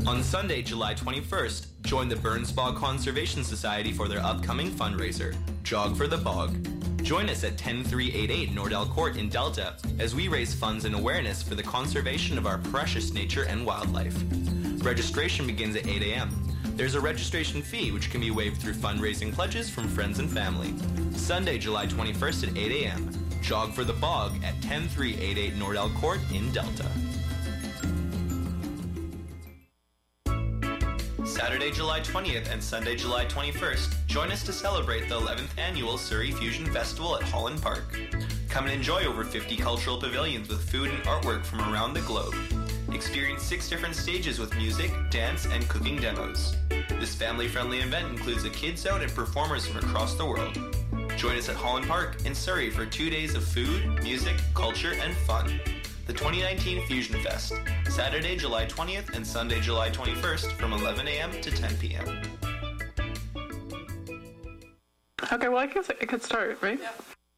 On Sunday, July 21st, join the Burns Bog Conservation Society for their upcoming fundraiser, Jog for the Bog. Join us at 10388 Nordell Court in Delta as we raise funds and awareness for the conservation of our precious nature and wildlife. Registration begins at 8 a.m. There's a registration fee which can be waived through fundraising pledges from friends and family. Sunday, July 21st at 8 a.m. Jog for the Bog at 10388 Nordell Court in Delta. Saturday, July 20th and Sunday, July 21st, join us to celebrate the 11th Annual Surrey Fusion Festival at Holland Park. Come and enjoy over 50 cultural pavilions with food and artwork from around the globe. Experience 6 different stages with music, dance, and cooking demos. This family-friendly event includes a kids' out and performers from across the world. Join us at Holland Park in Surrey for 2 days of food, music, culture, and fun. The 2019 Fusion Fest, Saturday, July 20th and Sunday, July 21st from 11 a.m. to 10 p.m. Okay, well, I guess it could start, right? Yeah.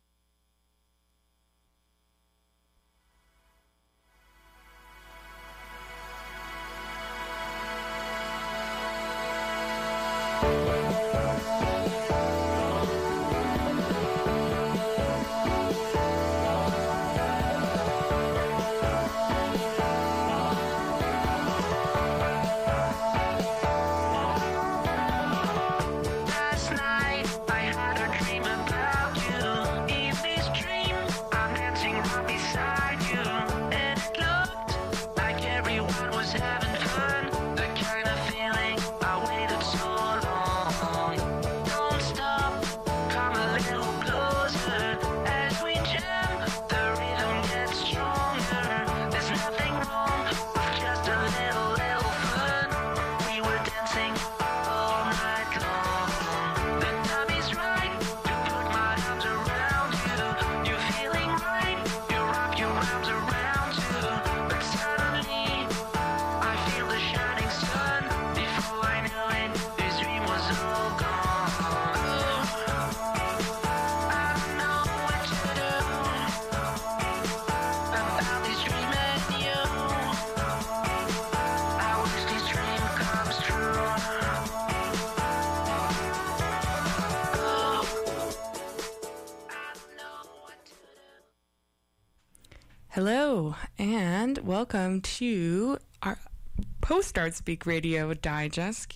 Hello, and welcome to our post-Art Speak Radio Digest,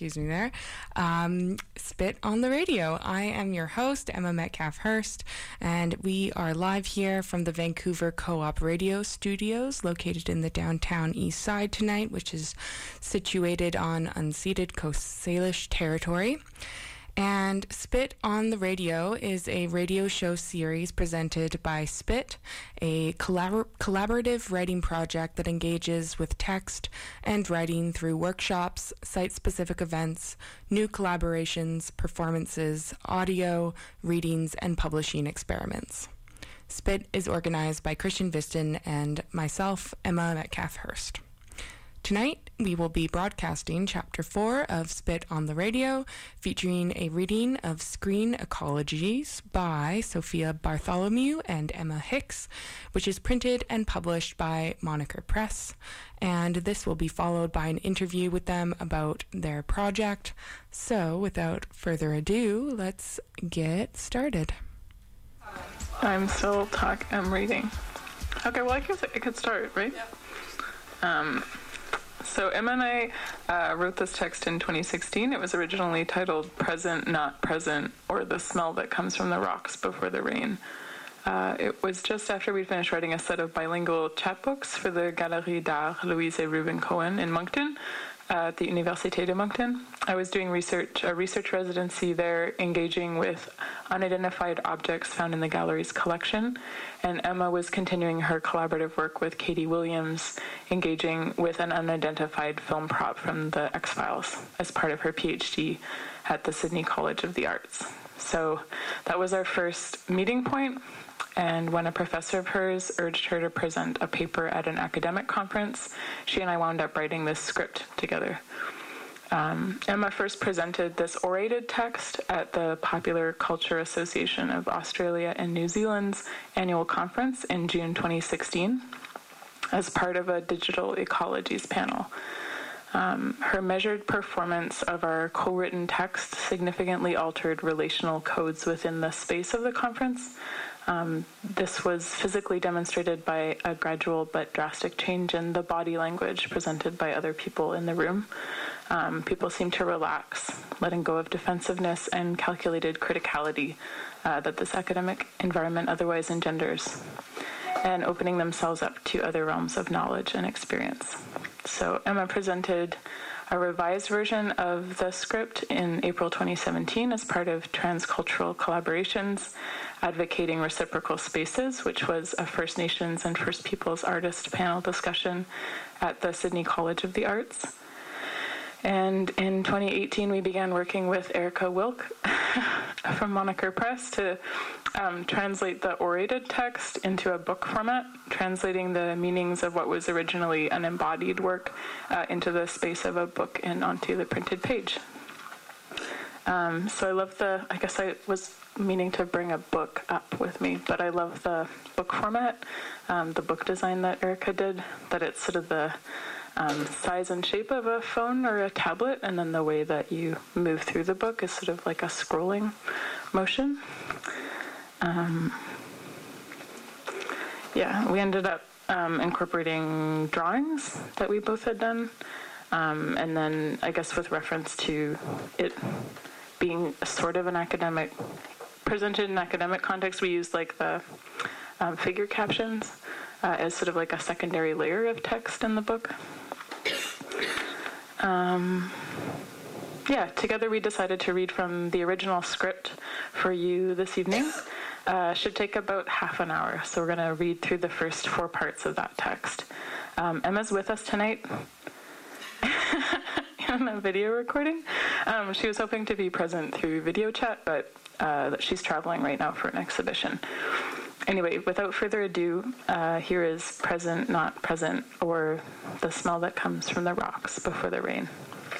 Spit on the Radio. I am your host, Emma Metcalf-Hurst, and we are live here from the Vancouver Co-op Radio Studios, located in the downtown east side tonight, which is situated on unceded Coast Salish territory. And Spit on the Radio is a radio show series presented by Spit, a collaborative writing project that engages with text and writing through workshops, site-specific events, new collaborations, performances, audio, readings, and publishing experiments. Spit is organized by Christian Viston and myself, Emma Metcalf-Hurst. Tonight, we will be broadcasting Chapter 4 of Spit on the Radio, featuring a reading of Screen Ecologies by Sophia Bartholomew and Emma Hicks, which is printed and published by Moniker Press. And this will be followed by an interview with them about their project. So, without further ado, let's get started. I'm reading. Okay, well, I guess it could start, right? Yeah. So Emma and I wrote this text in 2016. It was originally titled Present, Not Present, or The Smell That Comes from the Rocks Before the Rain. It was just after we'd finished writing a set of bilingual chapbooks for the Galerie d'Art Louise Reuben Cohen in Moncton, at the Université de Moncton. I was doing a research residency there, engaging with unidentified objects found in the gallery's collection, and Emma was continuing her collaborative work with Katie Williams, engaging with an unidentified film prop from the X-Files as part of her PhD at the Sydney College of the Arts. So that was our first meeting point, and when a professor of hers urged her to present a paper at an academic conference, she and I wound up writing this script together. Emma first presented this orated text at the Popular Culture Association of Australia and New Zealand's annual conference in June 2016 as part of a digital ecologies panel. Her measured performance of our co-written text significantly altered relational codes within the space of the conference. This was physically demonstrated by a gradual but drastic change in the body language presented by other people in the room. People seemed to relax, letting go of defensiveness and calculated criticality that this academic environment otherwise engenders, and opening themselves up to other realms of knowledge and experience. So Emma presented a revised version of the script in April 2017 as part of Transcultural Collaborations, Advocating Reciprocal Spaces, which was a First Nations and First Peoples artist panel discussion at the Sydney College of the Arts. And in 2018, we began working with Erica Wilk from Moniker Press to translate the orated text into a book format, translating the meanings of what was originally an embodied work into the space of a book and onto the printed page. So I love I guess I was meaning to bring a book up with me, but I love the book format, the book design that Erica did, that it's sort of the size and shape of a phone or a tablet, and then the way that you move through the book is sort of like a scrolling motion. We ended up incorporating drawings that we both had done, and then I guess with reference to it being sort of an academic, presented in an academic context, we used like the figure captions as sort of like a secondary layer of text in the book. Together we decided to read from the original script for you this evening. Should take about half an hour, so we're going to read through the first 4 parts of that text. Emma's with us tonight in a video recording. She was hoping to be present through video chat, but she's traveling right now for an exhibition. Anyway, without further ado, here is Present, Not Present, or The Smell That Comes from the Rocks Before the Rain.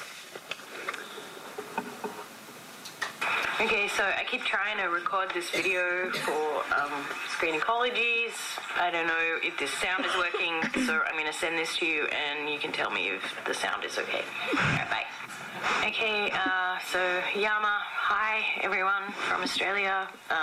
Okay, so I keep trying to record this video for Screen Ecologies. I don't know if this sound is working, so I'm going to send this to you and you can tell me if the sound is okay. Alright, bye. Okay, so Yama, hi everyone from Australia.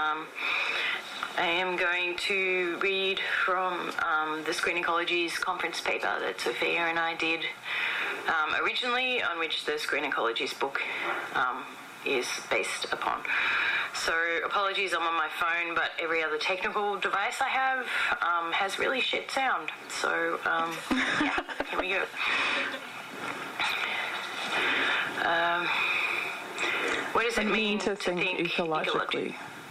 I am going to read from the Screen Ecologies conference paper that Sophia and I did originally, on which the Screen Ecologies book is based upon. So apologies, I'm on my phone, but every other technical device I have has really shit sound. So here we go. What does it mean to think ecologically?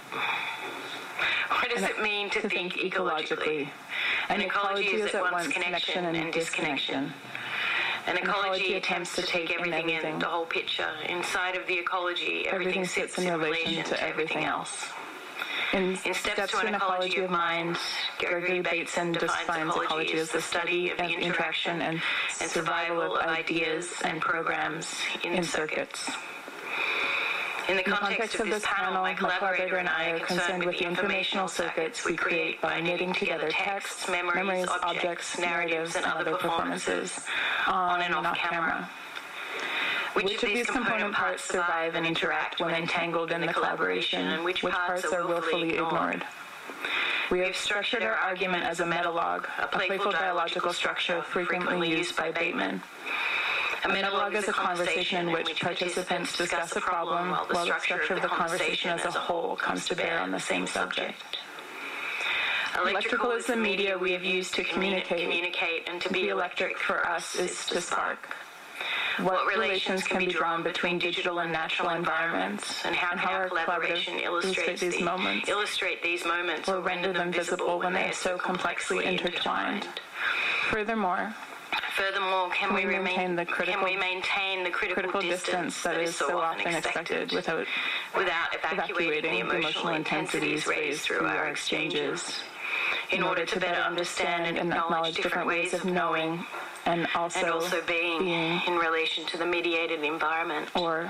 What does it mean to think ecologically? An ecology is at once connection and disconnection. An ecology attempts to take everything in, the whole picture. Inside of the ecology, everything sits in relation to everything else. In Steps to an Ecology of Mind, Gregory Bateson defines ecology as the study of the interaction and survival of ideas and programs in circuits. In the context of this panel, my collaborator and I are concerned with the informational circuits we create by knitting together texts, memories, objects, narratives, and other performances on and off camera. Which of these component parts survive and interact when entangled in the collaboration, and which parts are willfully ignored? We have structured our argument as a metalogue, a playful dialogical structure frequently used by Bateman. A metalogue is a conversation in which participants discuss a problem while the structure of the conversation as a whole comes to bear on the same subject. Electrical is the media we have used to communicate, and to be electric for us is to spark. What relations can be drawn between digital and natural environments, and how can our collaboration illustrate these moments or render them visible when they are so complexly intertwined? Furthermore, can we maintain the critical distance that is so often expected without evacuating the emotional intensities raised through our exchanges, in order to better understand and acknowledge different ways of knowing and also being in relation to the mediated environment? Or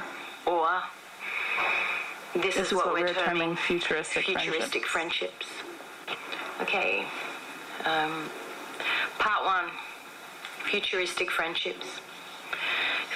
this is what we're terming futuristic friendships. Okay. Part 1. Futuristic friendships.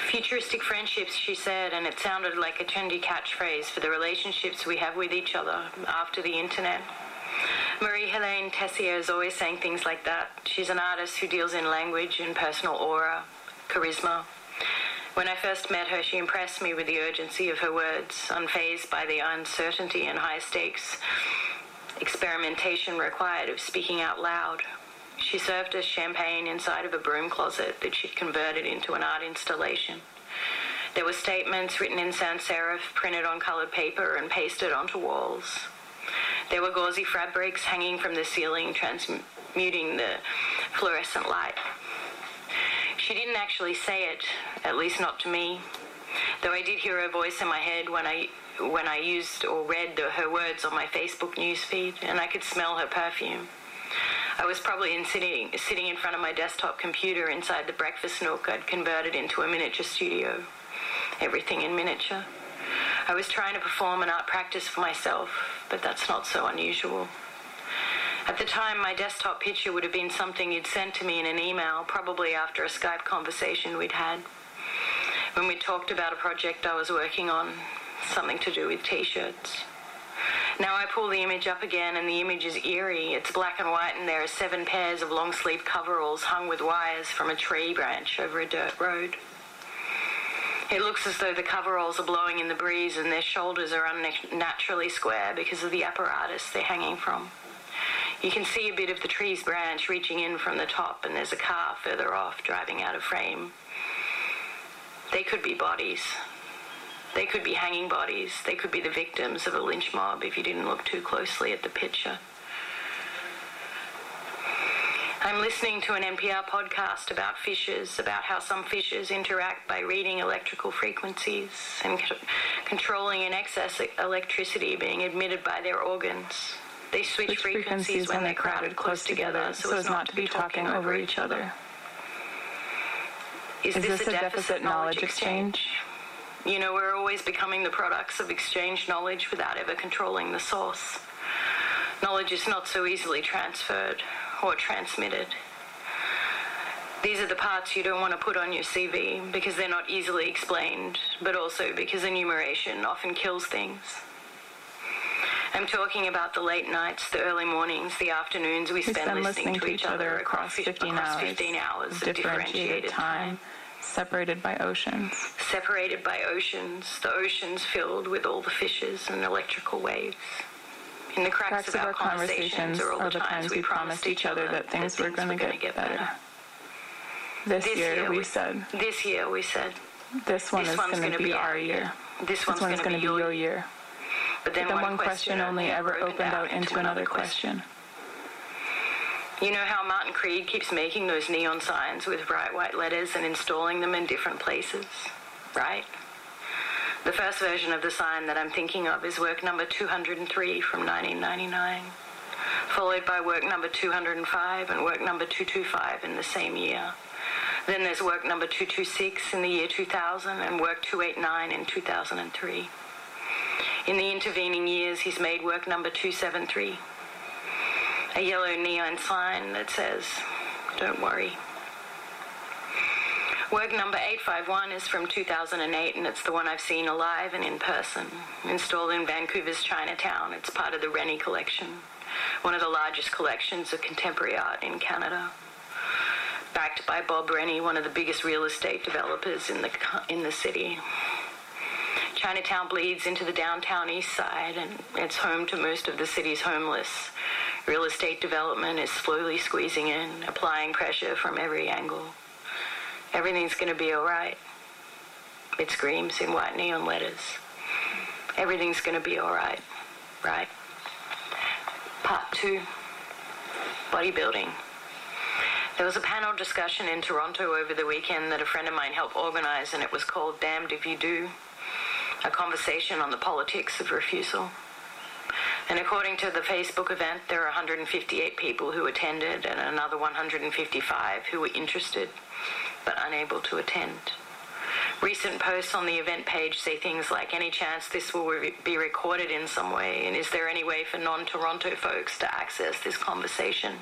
Futuristic friendships, she said, and it sounded like a trendy catchphrase for the relationships we have with each other after the internet. Marie-Helene Tessier is always saying things like that. She's an artist who deals in language and personal aura, charisma. When I first met her, she impressed me with the urgency of her words, unfazed by the uncertainty and high-stakes experimentation required of speaking out loud. She served us champagne inside of a broom closet that she'd converted into an art installation. There were statements written in sans serif, printed on colored paper and pasted onto walls. There were gauzy fabrics hanging from the ceiling, transmuting the fluorescent light. She didn't actually say it, at least not to me, though I did hear her voice in my head when I used or read her words on my Facebook newsfeed, and I could smell her perfume. I was probably sitting in front of my desktop computer inside the breakfast nook I'd converted into a miniature studio. Everything in miniature. I was trying to perform an art practice for myself, but that's not so unusual. At the time, my desktop picture would have been something you'd sent to me in an email, probably after a Skype conversation we'd had, when we talked about a project I was working on, something to do with T-shirts. Now I pull the image up again, and the image is eerie. It's black and white, and there are 7 pairs of long-sleeve coveralls hung with wires from a tree branch over a dirt road. It looks as though the coveralls are blowing in the breeze, and their shoulders are unnaturally square because of the apparatus they're hanging from. You can see a bit of the tree's branch reaching in from the top, and there's a car further off driving out of frame. They could be bodies. They could be hanging bodies. They could be the victims of a lynch mob if you didn't look too closely at the picture. I'm listening to an NPR podcast about fishes, about how some fishes interact by reading electrical frequencies and controlling an excess electricity being emitted by their organs. They switch frequencies when they're crowded close together so as not to be talking over each other. Is this a deficit knowledge exchange? You know, we're always becoming the products of exchanged knowledge without ever controlling the source. Knowledge is not so easily transferred or transmitted. These are the parts you don't want to put on your CV because they're not easily explained, but also because enumeration often kills things. I'm talking about the late nights, the early mornings, the afternoons we spend listening to each other across 15 hours of differentiated time. Separated by oceans. Separated by oceans, the oceans filled with all the fishes and electrical waves. In the cracks of our conversations are all the times we promised each other that things were going to get better. This year, we said. This year, we said. This one is going to be our year. This one's going to be your year. But then one question only ever opened out into another question. You know how Martin Creed keeps making those neon signs with bright white letters and installing them in different places, right? The first version of the sign that I'm thinking of is work number 203 from 1999, followed by work number 205 and work number 225 in the same year. Then there's work number 226 in the year 2000 and work 289 in 2003. In the intervening years, he's made work number 273. A yellow neon sign that says, "Don't worry." Work number 851 is from 2008, and it's the one I've seen alive and in person, installed in Vancouver's Chinatown. It's part of the Rennie Collection, one of the largest collections of contemporary art in Canada. Backed by Bob Rennie, one of the biggest real estate developers in the city. Chinatown bleeds into the downtown east side, and it's home to most of the city's homeless. Real estate development is slowly squeezing in, applying pressure from every angle. Everything's going to be all right. It screams in white neon letters. Everything's going to be all right, right? Part 2, bodybuilding. There was a panel discussion in Toronto over the weekend that a friend of mine helped organize, and it was called Damned If You Do, a conversation on the politics of refusal. And according to the Facebook event, there are 158 people who attended and another 155 who were interested but unable to attend. Recent posts on the event page say things like, "Any chance this will be recorded in some way? And is there any way for non-Toronto folks to access this conversation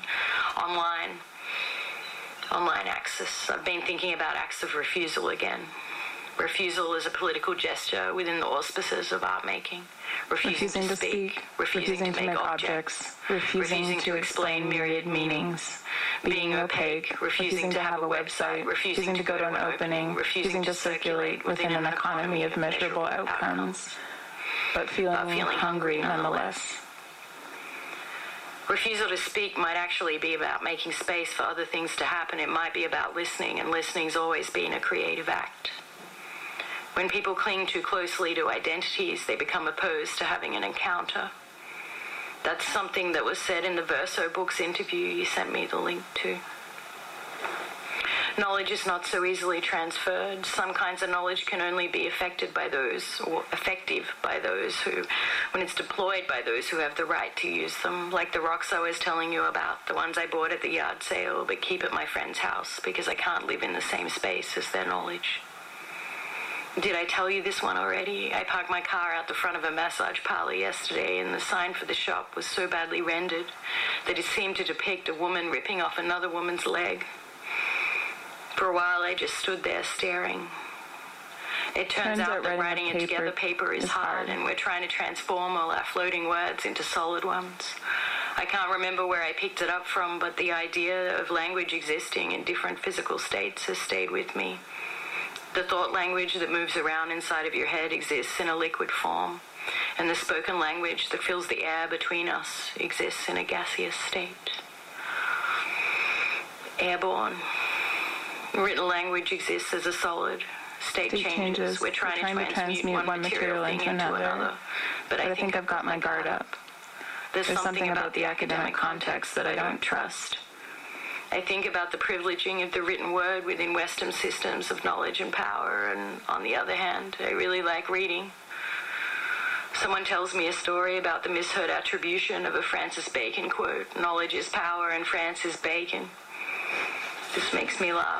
online access?" I've been thinking about acts of refusal again. Refusal is a political gesture within the auspices of art making. Refusing to speak, refusing to make objects, refusing to explain myriad meanings, being opaque, refusing to have a website, refusing to go to an opening, refusing to circulate within an economy of measurable outcomes, but feeling hungry nonetheless. Refusal to speak might actually be about making space for other things to happen. It might be about listening, and listening's always been a creative act. When people cling too closely to identities, they become opposed to having an encounter. That's something that was said in the Verso Books interview you sent me the link to. Knowledge is not so easily transferred. Some kinds of knowledge can only be affected by those, or effective by those who, when it's deployed by those who have the right to use them, like the rocks I was telling you about, the ones I bought at the yard sale but keep at my friend's house because I can't live in the same space as their knowledge. Did I tell you this one already? I parked my car out the front of a massage parlor yesterday, and the sign for the shop was so badly rendered that it seemed to depict a woman ripping off another woman's leg. For a while, I just stood there staring. It turns out that writing it together paper is hard, and we're trying to transform all our floating words into solid ones. I can't remember where I picked it up from, but the idea of language existing in different physical states has stayed with me. The thought language that moves around inside of your head exists in a liquid form, and the spoken language that fills the air between us exists in a gaseous state. Airborne. Written language exists as a solid. State changes. We're trying to transmute one material thing into another. But I think I've got my guard up. There's something about the academic context that I don't trust. I think about the privileging of the written word within Western systems of knowledge and power, and on the other hand, I really like reading. Someone tells me a story about the misheard attribution of a Francis Bacon quote, "Knowledge is power and France is bacon." This makes me laugh.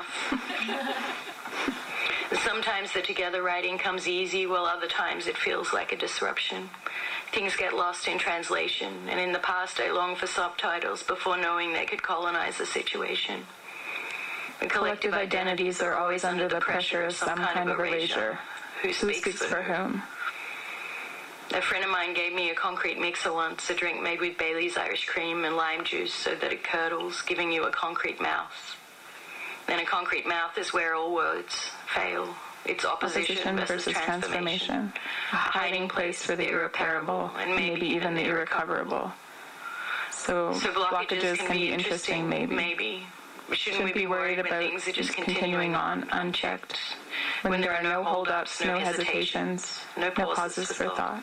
Sometimes the together writing comes easy, while other times it feels like a disruption. Things get lost in translation, and in the past I longed for subtitles before knowing they could colonize the situation. The collective identities are always under the pressure of some kind of erasure. Who speaks for whom? A friend of mine gave me a concrete mixer once, a drink made with Bailey's Irish cream and lime juice so that it curdles, giving you a concrete mouth. And a concrete mouth is where all words fail. It's opposition versus transformation. A hiding place for the irreparable, and maybe even the irrecoverable. So blockages can be interesting, maybe. Shouldn't we be worried about things that just continuing on unchecked? When there are no hold-ups, no hesitations, no pauses for thought.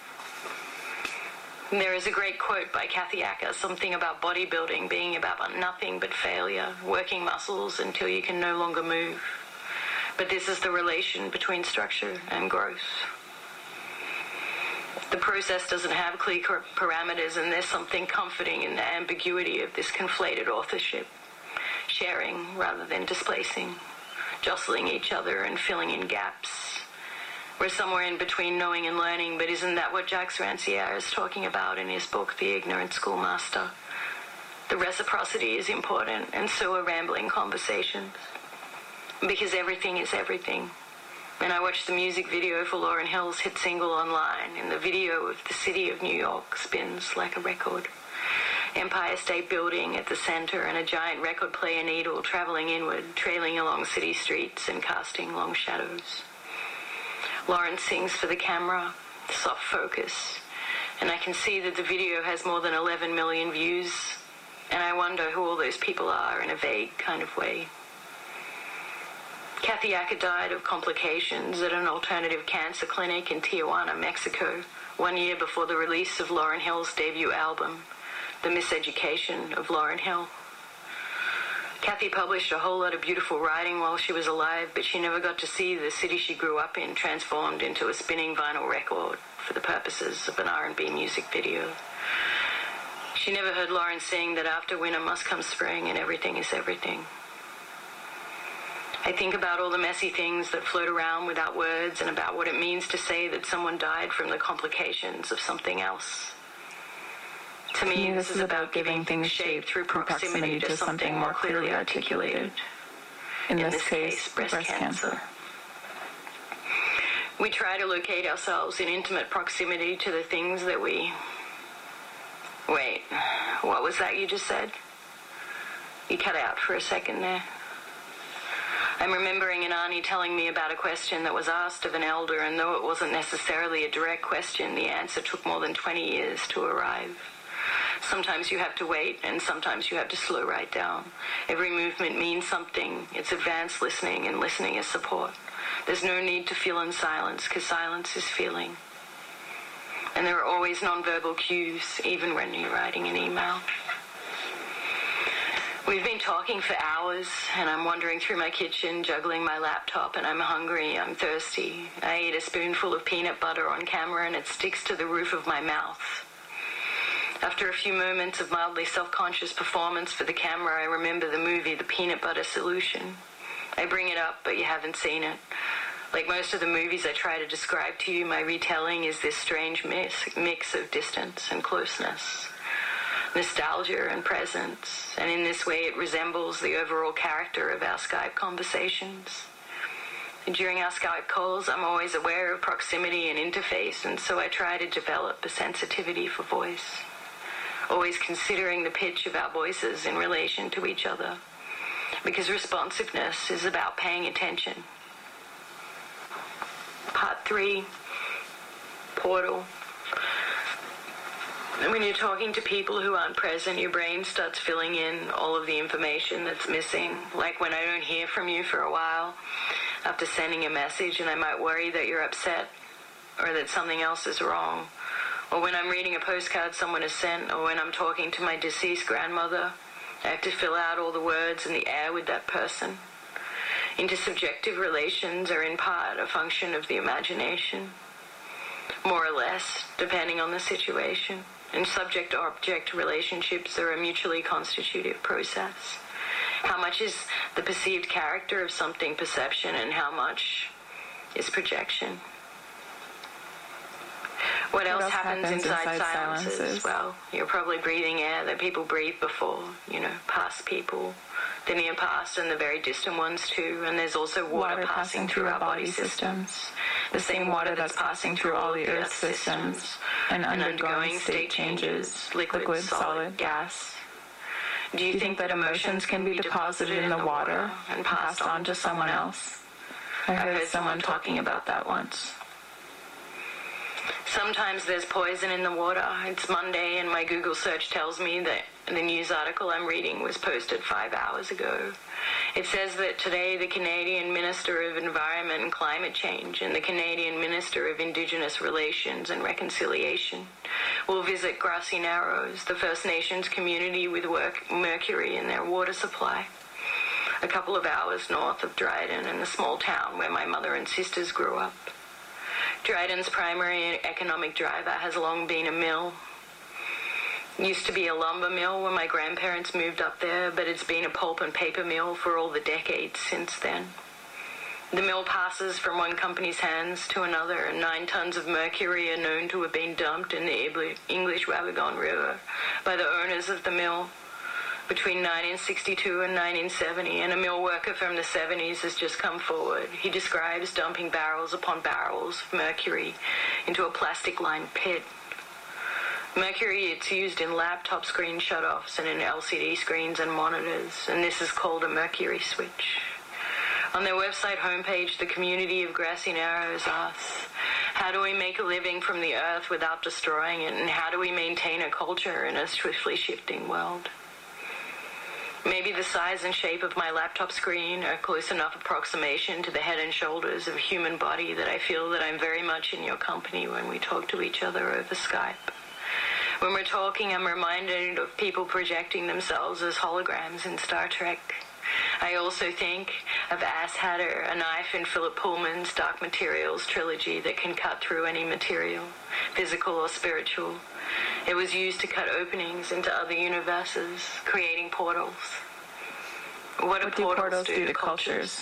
There is a great quote by Kathy Acker, something about bodybuilding being about nothing but failure, working muscles until you can no longer move. But this is the relation between structure and growth. The process doesn't have clear parameters, and there's something comforting in the ambiguity of this conflated authorship. Sharing rather than displacing, jostling each other and filling in gaps. We're somewhere in between knowing and learning, but isn't that what Jacques Rancière is talking about in his book, The Ignorant Schoolmaster? The reciprocity is important, and so are rambling conversations. Because everything is everything. And I watched the music video for Lauryn Hill's hit single online, and the video of the city of New York spins like a record. Empire State Building at the center, and a giant record player needle traveling inward, trailing along city streets and casting long shadows. Lauren sings for the camera, soft focus, and I can see that the video has more than 11 million views, and I wonder who all those people are in a vague kind of way. Kathy Acker died of complications at an alternative cancer clinic in Tijuana, Mexico, 1 year before the release of Lauryn Hill's debut album, The Miseducation of Lauryn Hill. Kathy published a whole lot of beautiful writing while she was alive, but she never got to see the city she grew up in transformed into a spinning vinyl record for the purposes of an R&B music video. She never heard Lauren sing that after winter must come spring and everything is everything. I think about all the messy things that float around without words, and about what it means to say that someone died from the complications of something else. To me, this is about giving things shape through proximity to something more clearly articulated. In this case, breast cancer. We try to locate ourselves in intimate proximity to the things that we... Wait, what was that you just said? You cut out for a second there. I'm remembering an auntie telling me about a question that was asked of an elder, and though it wasn't necessarily a direct question, the answer took more than 20 years to arrive. Sometimes you have to wait, and sometimes you have to slow right down. Every movement means something. It's advanced listening, and listening is support. There's no need to feel in silence, because silence is feeling. And there are always nonverbal cues, even when you're writing an email. We've been talking for hours, and I'm wandering through my kitchen, juggling my laptop, and I'm hungry, I'm thirsty. I ate a spoonful of peanut butter on camera, and it sticks to the roof of my mouth. After a few moments of mildly self-conscious performance for the camera, I remember the movie The Peanut Butter Solution. I bring it up, but you haven't seen it. Like most of the movies I try to describe to you, my retelling is this strange mix of distance and closeness, nostalgia and presence, and in this way it resembles the overall character of our Skype conversations. During our Skype calls, I'm always aware of proximity and interface, and so I try to develop a sensitivity for voice, always considering the pitch of our voices in relation to each other, because responsiveness is about paying attention. Part 3, portal. When you're talking to people who aren't present, your brain starts filling in all of the information that's missing. Like when I don't hear from you for a while after sending a message, and I might worry that you're upset or that something else is wrong. Or when I'm reading a postcard someone has sent, or when I'm talking to my deceased grandmother, I have to fill out all the words in the air with that person. Intersubjective relations are in part a function of the imagination, more or less, depending on the situation. And subject-object relationships are a mutually constitutive process. How much is the perceived character of something perception, and how much is projection? What else happens inside silences? Well, you're probably breathing air that people breathed before, past people, the near past and the very distant ones too. And there's also water passing through our body systems. The same water that's passing through all the Earth's systems and undergoing state changes, liquid, solid, gas. Do you think that emotions can be deposited in the water and passed on to someone else? I heard someone talking about that once. Sometimes there's poison in the water. It's Monday and my Google search tells me that the news article I'm reading was posted 5 hours ago. It says that today the Canadian Minister of Environment and Climate Change and the Canadian Minister of Indigenous Relations and Reconciliation will visit Grassy Narrows, the First Nations community with mercury in their water supply, a couple of hours north of Dryden, in the small town where my mother and sisters grew up. Dryden's primary economic driver has long been a mill. It used to be a lumber mill when my grandparents moved up there, but it's been a pulp and paper mill for all the decades since then. The mill passes from one company's hands to another, and 9 tons of mercury are known to have been dumped in the English Wabigon River by the owners of the mill between 1962 and 1970, and a mill worker from the 70s has just come forward. He describes dumping barrels upon barrels of mercury into a plastic-lined pit. Mercury, it's used in laptop screen shutoffs and in LCD screens and monitors, and this is called a mercury switch. On their website homepage, the community of Grassy Narrows asks, how do we make a living from the earth without destroying it, and how do we maintain a culture in a swiftly shifting world? Maybe the size and shape of my laptop screen are close enough approximation to the head and shoulders of a human body that I feel that I'm very much in your company when we talk to each other over Skype. When we're talking, I'm reminded of people projecting themselves as holograms in Star Trek. I also think of Asshatter, a knife in Philip Pullman's Dark Materials trilogy that can cut through any material, physical or spiritual. It was used to cut openings into other universes, creating portals. What do portals do to cultures?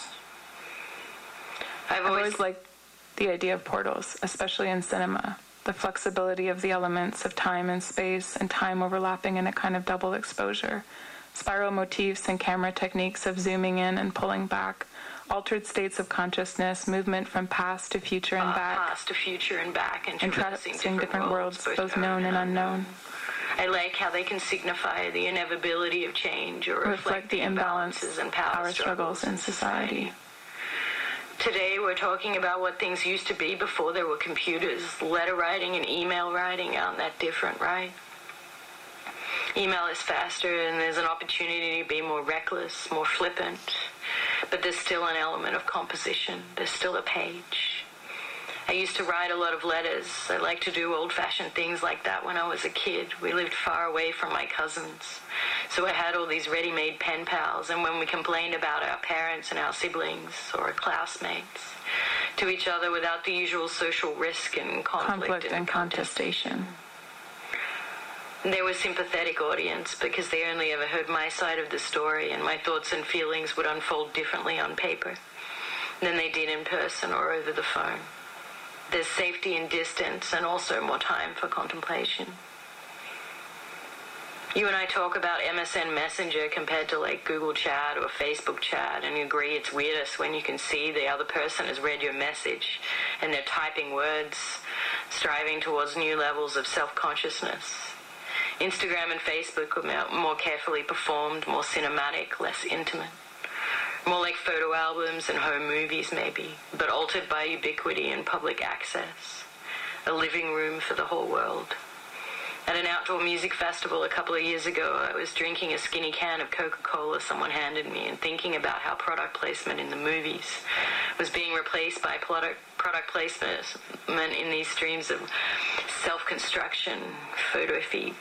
I've always liked the idea of portals, especially in cinema. The flexibility of the elements of time and space, and time overlapping in a kind of double exposure. Spiral motifs and camera techniques of zooming in and pulling back, altered states of consciousness, movement from past to future and back, and traversing different worlds, both known and unknown. I like how they can signify the inevitability of change or reflect the imbalances and power struggles in society. Today we're talking about what things used to be before there were computers. Letter writing and email writing aren't that different, right? Email is faster and there's an opportunity to be more reckless, more flippant, but there's still an element of composition. There's still a page. I used to write a lot of letters. I liked to do old-fashioned things like that when I was a kid. We lived far away from my cousins, so I had all these ready-made pen pals, and when we complained about our parents and our siblings or our classmates to each other without the usual social risk and conflict and contestation. There was a sympathetic audience because they only ever heard my side of the story, and my thoughts and feelings would unfold differently on paper than they did in person or over the phone. There's safety in distance and also more time for contemplation. You and I talk about MSN Messenger compared to like Google Chat or Facebook Chat, and you agree it's weirdest when you can see the other person has read your message and they're typing words, striving towards new levels of self-consciousness. Instagram and Facebook are more carefully performed, more cinematic, less intimate. More like photo albums and home movies maybe, but altered by ubiquity and public access. A living room for the whole world. At an outdoor music festival a couple of years ago, I was drinking a skinny can of Coca-Cola someone handed me and thinking about how product placement in the movies was being replaced by product placement in these streams of self-construction, photo feeds.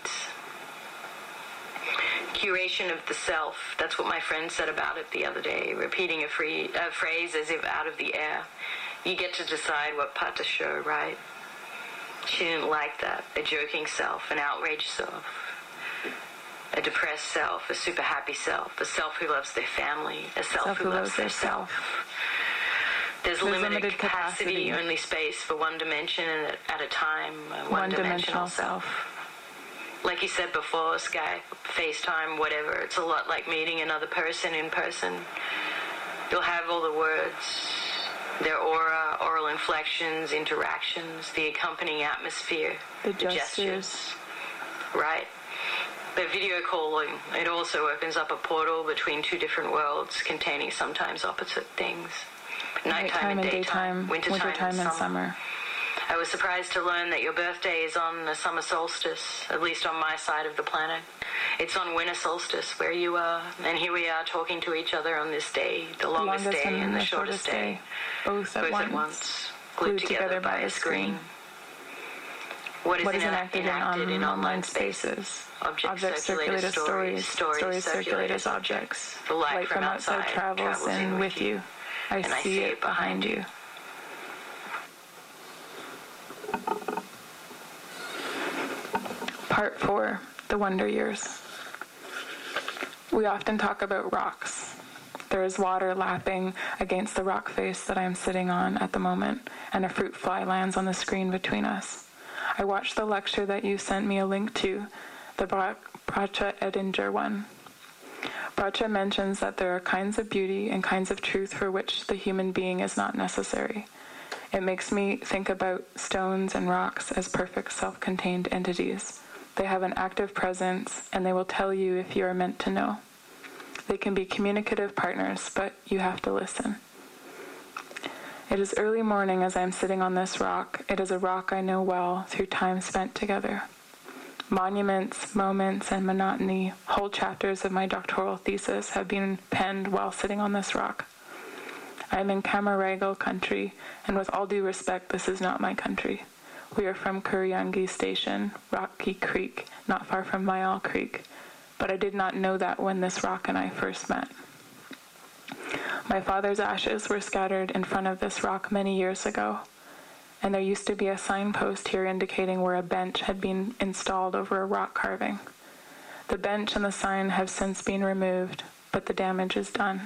Curation of the self, that's what my friend said about it the other day, repeating a phrase as if out of the air. You get to decide what part to show, right? She didn't like that. A joking self, an outraged self, a depressed self, a super happy self, a self who loves their family, a self who loves their self. There's limited capacity, only space for one dimension at a time, a one-dimensional self. Like you said before, Skype, FaceTime, whatever, it's a lot like meeting another person in person. You'll have all the words, their aura, oral inflections, interactions, the accompanying atmosphere, the gestures. Right? But video calling, it also opens up a portal between two different worlds containing sometimes opposite things. Nighttime and daytime, wintertime and summer. I was surprised to learn that your birthday is on the summer solstice, at least on my side of the planet. It's on winter solstice where you are, and here we are talking to each other on this day, the longest day and the shortest day, both at once, glued together by a screen. What is enacted in online spaces? Objects circulate as stories circulate as objects. The light from outside travels in with you. I see it behind you. Part 4, The Wonder Years. We often talk about rocks. There is water lapping against the rock face that I am sitting on at the moment, and a fruit fly lands on the screen between us. I watched the lecture that you sent me a link to, the Bracha Edinger one. Bracha mentions that there are kinds of beauty and kinds of truth for which the human being is not necessary. It makes me think about stones and rocks as perfect self-contained entities. They have an active presence, and they will tell you if you are meant to know. They can be communicative partners, but you have to listen. It is early morning as I am sitting on this rock. It is a rock I know well through time spent together. Monuments, moments, and monotony, whole chapters of my doctoral thesis have been penned while sitting on this rock. I am in Camaragal country, and with all due respect, this is not my country. We are from Kuriangi Station, Rocky Creek, not far from Myall Creek, but I did not know that when this rock and I first met. My father's ashes were scattered in front of this rock many years ago, and there used to be a signpost here indicating where a bench had been installed over a rock carving. The bench and the sign have since been removed, but the damage is done.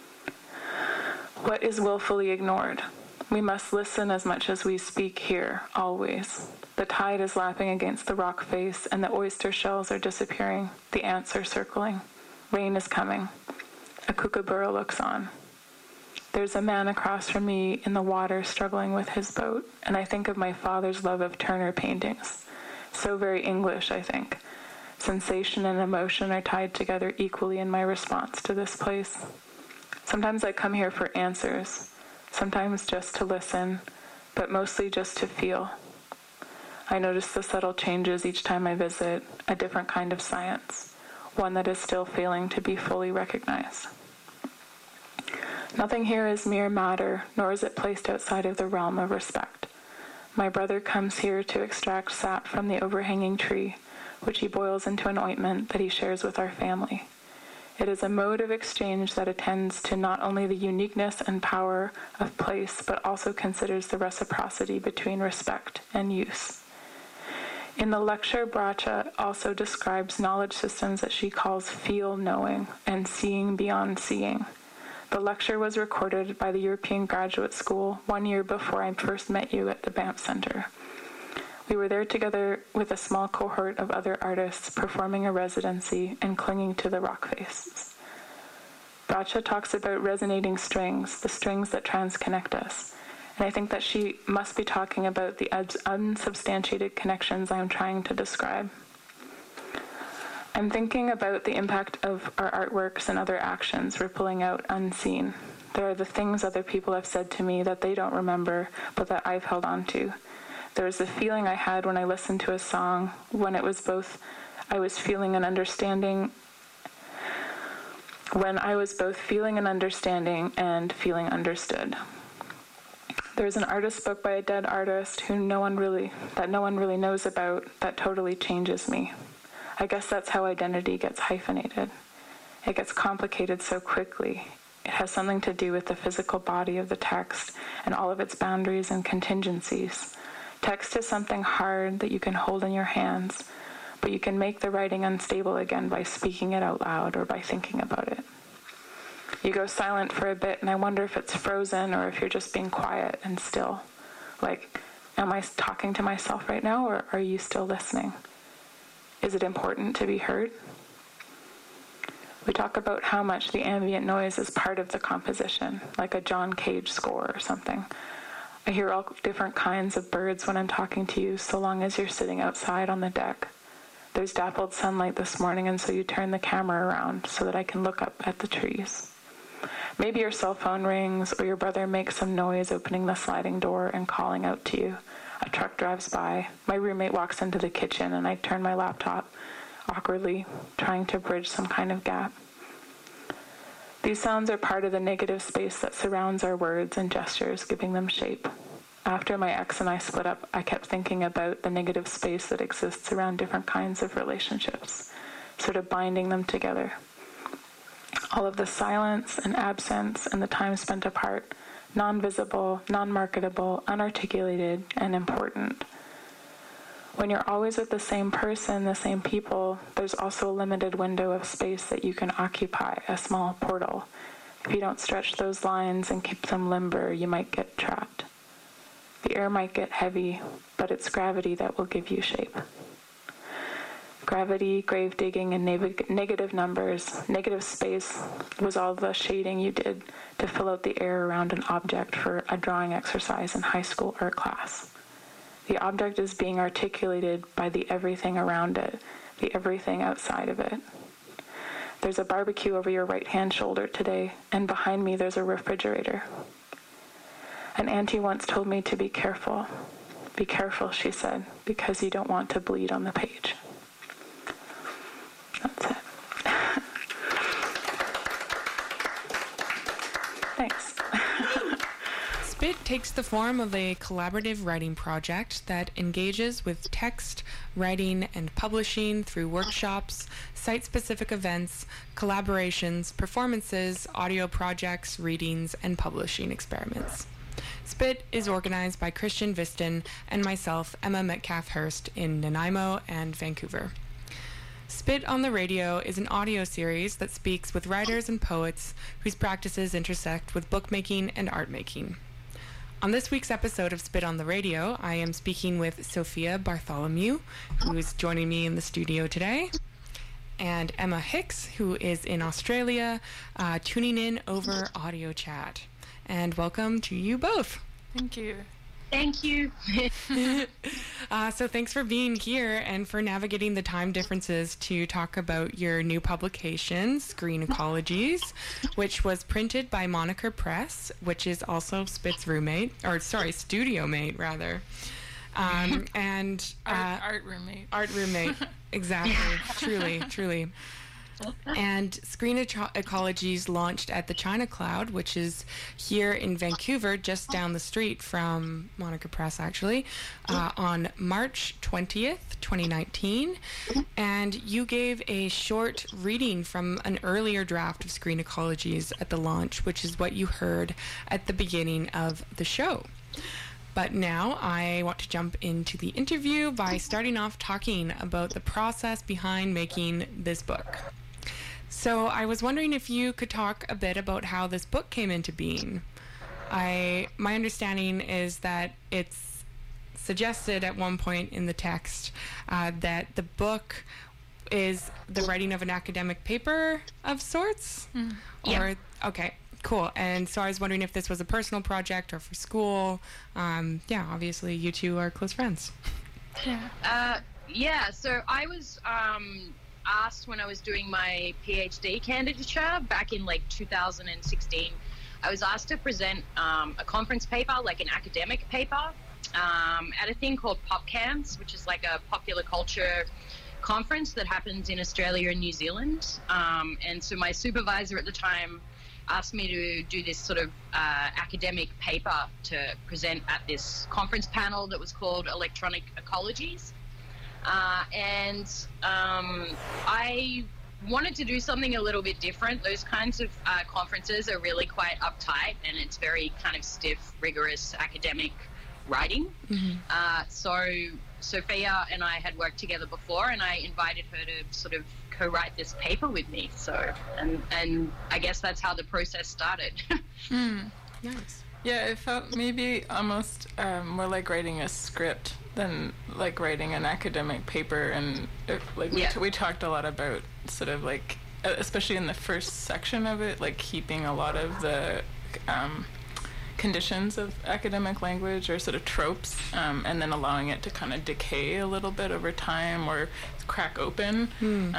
What is willfully ignored? We must listen as much as we speak here, always. The tide is lapping against the rock face, and the oyster shells are disappearing. The ants are circling. Rain is coming. A kookaburra looks on. There's a man across from me in the water struggling with his boat, and I think of my father's love of Turner paintings. So very English, I think. Sensation and emotion are tied together equally in my response to this place. Sometimes I come here for answers, sometimes just to listen, but mostly just to feel. I notice the subtle changes each time I visit, a different kind of science, one that is still failing to be fully recognized. Nothing here is mere matter, nor is it placed outside of the realm of respect. My brother comes here to extract sap from the overhanging tree, which he boils into an ointment that he shares with our family. It is a mode of exchange that attends to not only the uniqueness and power of place, but also considers the reciprocity between respect and use. In the lecture, Bracha also describes knowledge systems that she calls feel-knowing and seeing beyond seeing. The lecture was recorded by the European Graduate School 1 year before I first met you at the Banff Center. We were there together with a small cohort of other artists performing a residency and clinging to the rock faces. Bracha talks about resonating strings, the strings that transconnect us. And I think that she must be talking about the unsubstantiated connections I am trying to describe. I'm thinking about the impact of our artworks and other actions rippling out unseen. There are the things other people have said to me that they don't remember, but that I've held on to. There is the feeling I had when I listened to a song, when I was both feeling and understanding and feeling understood. There's an artist book by a dead artist who no one really knows about that totally changes me. I guess that's how identity gets hyphenated. It gets complicated so quickly. It has something to do with the physical body of the text and all of its boundaries and contingencies. Text is something hard that you can hold in your hands, but you can make the writing unstable again by speaking it out loud or by thinking about it. You go silent for a bit, and I wonder if it's frozen or if you're just being quiet and still. Like, am I talking to myself right now, or are you still listening? Is it important to be heard? We talk about how much the ambient noise is part of the composition, like a John Cage score or something. I hear all different kinds of birds when I'm talking to you, so long as you're sitting outside on the deck. There's dappled sunlight this morning, and so you turn the camera around so that I can look up at the trees. Maybe your cell phone rings, or your brother makes some noise opening the sliding door and calling out to you. A truck drives by. My roommate walks into the kitchen, and I turn my laptop, awkwardly, trying to bridge some kind of gap. These sounds are part of the negative space that surrounds our words and gestures, giving them shape. After my ex and I split up, I kept thinking about the negative space that exists around different kinds of relationships, sort of binding them together. All of the silence and absence and the time spent apart, non-visible, non-marketable, unarticulated, and important. When you're always with the same person, the same people, there's also a limited window of space that you can occupy, a small portal. If you don't stretch those lines and keep them limber, you might get trapped. The air might get heavy, but it's gravity that will give you shape. Gravity, grave digging, and negative numbers, negative space was all the shading you did to fill out the air around an object for a drawing exercise in high school art class. The object is being articulated by the everything around it, the everything outside of it. There's a barbecue over your right-hand shoulder today, and behind me there's a refrigerator. An auntie once told me to be careful. Be careful, she said, because you don't want to bleed on the page. That's it. Thanks. Spit takes the form of a collaborative writing project that engages with text, writing, and publishing through workshops, site-specific events, collaborations, performances, audio projects, readings, and publishing experiments. Spit is organized by Christian Viston and myself, Emma Metcalf-Hurst, in Nanaimo and Vancouver. Spit on the Radio is an audio series that speaks with writers and poets whose practices intersect with bookmaking and art making. On this week's episode of Spit on the Radio, I am speaking with Sophia Bartholomew, who is joining me in the studio today, and Emma Hicks, who is in Australia, tuning in over audio chat. and welcome to you both. Thank you. Thank you. So thanks for being here and for navigating the time differences to talk about your new publication, Screen Ecologies, which was printed by Moniker Press, which is also Spit's studio mate, rather. And art roommate. Art roommate, exactly, truly. And Screen Ecologies launched at the China Cloud, which is here in Vancouver, just down the street from Moniker Press, actually, on March 20th, 2019. And you gave a short reading from an earlier draft of Screen Ecologies at the launch, which is what you heard at the beginning of the show. But now I want to jump into the interview by starting off talking about the process behind making this book. So I was wondering if you could talk a bit about how this book came into being. My understanding is that it's suggested at one point in the text that the book is the writing of an academic paper of sorts? Yeah. Okay, cool. And so I was wondering if this was a personal project or for school. Obviously you two are close friends. So I was asked when I was doing my PhD candidature back in 2016. I was asked to present a conference paper, like an academic paper, at a thing called PopCams, which is like a popular culture conference that happens in Australia and New Zealand. And so my supervisor at the time asked me to do this sort of academic paper to present at this conference panel that was called Electronic Ecologies. I wanted to do something a little bit different. Those kinds of conferences are really quite uptight, and it's very kind of stiff, rigorous academic writing. So Sophia and I had worked together before, and I invited her to sort of co-write this paper with me. So, and I guess that's how the process started. Nice. Yeah, it felt maybe almost more like writing a script than like writing an academic paper. And we talked a lot about sort of especially in the first section of it, keeping a lot of the conditions of academic language or sort of tropes, and then allowing it to kind of decay a little bit over time or crack open.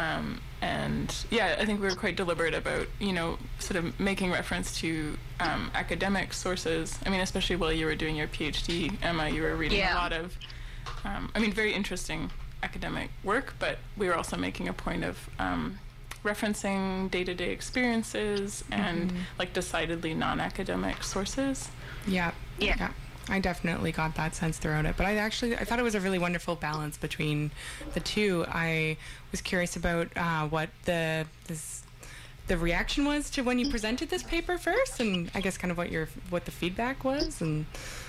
I think we were quite deliberate about, sort of making reference to academic sources. I mean, especially while you were doing your PhD, Emma, you were reading a lot of, very interesting academic work, but we were also making a point of referencing day-to-day experiences and decidedly non-academic sources. Yeah. I definitely got that sense throughout it, but I thought it was a really wonderful balance between the two. I was curious about what the reaction was to when you presented this paper first, and I guess kind of what the feedback was. And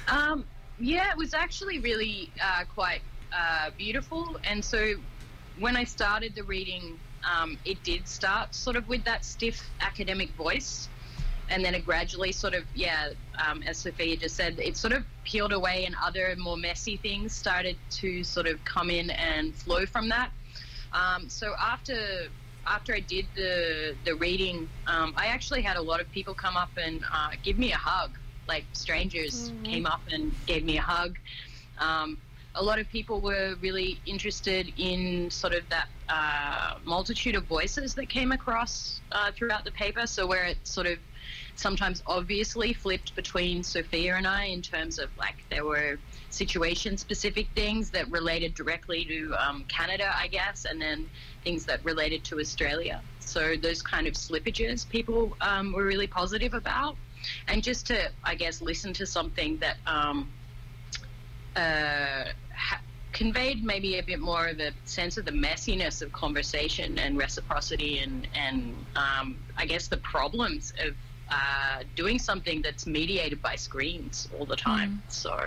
it was actually really quite beautiful. And so when I started the reading, it did start sort of with that stiff academic voice, and then it gradually sort of, as Sophia just said, it sort of peeled away, and other more messy things started to sort of come in and flow from that. So after I did the reading, I actually had a lot of people come up and give me a hug. Like strangers came up and gave me a hug. A lot of people were really interested in sort of that multitude of voices that came across throughout the paper. So where it sort of sometimes obviously flipped between Sophia and I in terms of there were situation-specific things that related directly to Canada, I guess, and then things that related to Australia. So those kind of slippages people were really positive about. And just to, I guess, listen to something that conveyed maybe a bit more of a sense of the messiness of conversation and reciprocity and I guess the problems of doing something that's mediated by screens all the time. So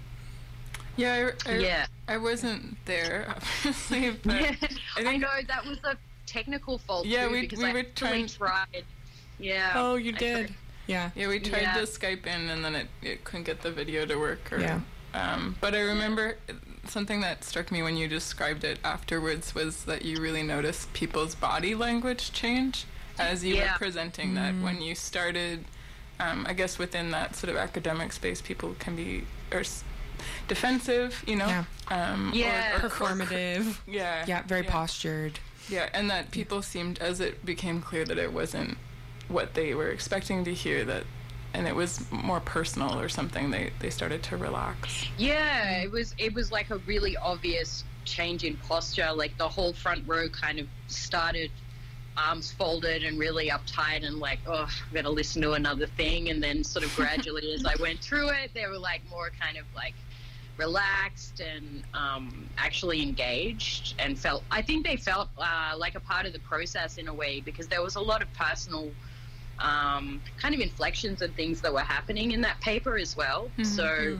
I wasn't there, obviously, but I know that was a technical fault too, we were tried. Oh, you did. Yeah, we tried to Skype in, and then it couldn't get the video to work. But I remember something that struck me when you described it afterwards was that you really noticed people's body language change as you were presenting that when you started I guess within that sort of academic space, people can be defensive, you know? Or performative. Very postured. Yeah, and that people seemed, as it became clear that it wasn't what they were expecting to hear, and it was more personal or something, they started to relax. Yeah, it was like a really obvious change in posture. Like the whole front row kind of started arms folded and really uptight and like, oh, I'm going to listen to another thing. And then sort of gradually as I went through it, they were like more kind of like relaxed and actually engaged and I think they felt like a part of the process in a way, because there was a lot of personal kind of inflections and things that were happening in that paper as well. So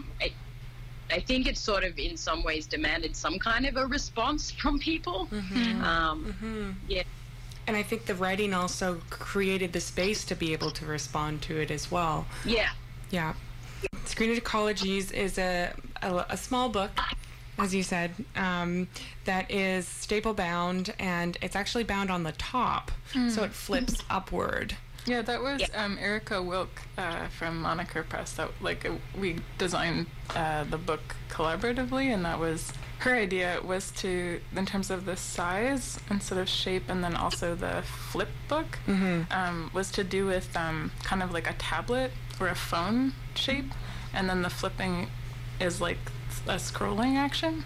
I think it sort of in some ways demanded some kind of a response from people. Yeah. And I think the writing also created the space to be able to respond to it as well. Yeah. Screened Ecologies is a small book, as you said, that is staple bound, and it's actually bound on the top, so it flips upward. Yeah, that was Erica Wilk from Moniker Press. That we designed the book collaboratively, and that was her idea, was to, in terms of the size and sort of shape, and then also the flip book, was to do with kind of like a tablet or a phone shape, and then the flipping is like a scrolling action.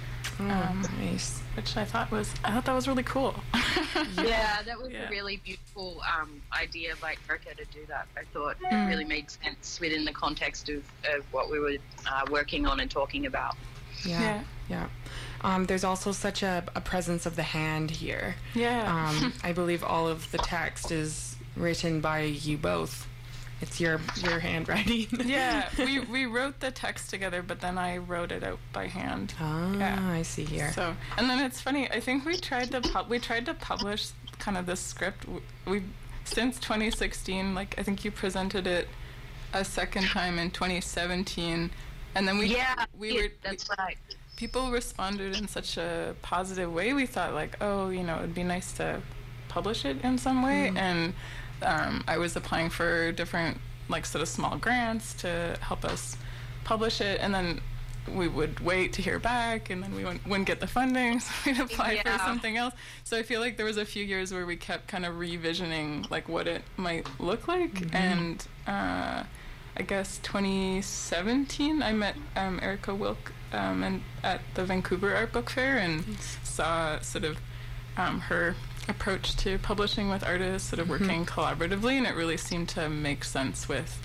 Nice. Which I thought that was really cool. Yeah, that was a really beautiful idea by Erica to do that. I thought it really made sense within the context of what we were working on and talking about. Yeah. There's also such a presence of the hand here. Yeah. I believe all of the text is written by you both. It's your handwriting. Yeah, we wrote the text together, but then I wrote it out by hand. I see here. So, and then it's funny. I think we tried to publish kind of this script. We since 2016. Like I think you presented it a second time in 2017, and then that's right. People responded in such a positive way. We thought like, oh, it'd be nice to publish it in some way, and. I was applying for different sort of small grants to help us publish it, and then we would wait to hear back, and then we wouldn't get the funding, so we'd apply for something else. So I feel like there was a few years where we kept kind of revisioning what it might look like, and I guess 2017 I met Erica Wilk at the Vancouver Art Book Fair and saw sort of her approach to publishing with artists, sort of working collaboratively, and it really seemed to make sense with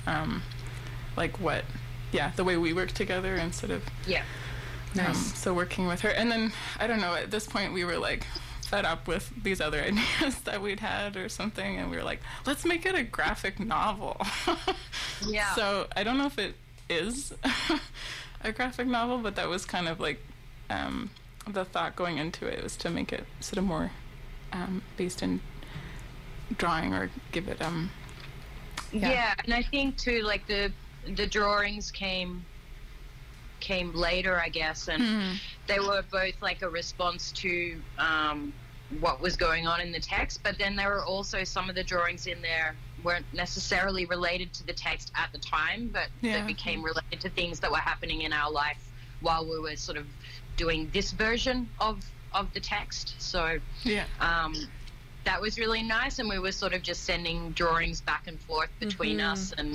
the way we work together and sort of nice. So working with her, and then I don't know, at this point we were fed up with these other ideas that we'd had or something, and we were like, let's make it a graphic novel. So I don't know if it is a graphic novel, but that was kind of the thought going into it, was to make it sort of more based in drawing, or give it and I think too the drawings came later, I guess, and they were both a response to what was going on in the text, but then there were also some of the drawings in there weren't necessarily related to the text at the time, but that became related to things that were happening in our life while we were sort of doing this version of the text. So that was really nice, and we were sort of just sending drawings back and forth between us, and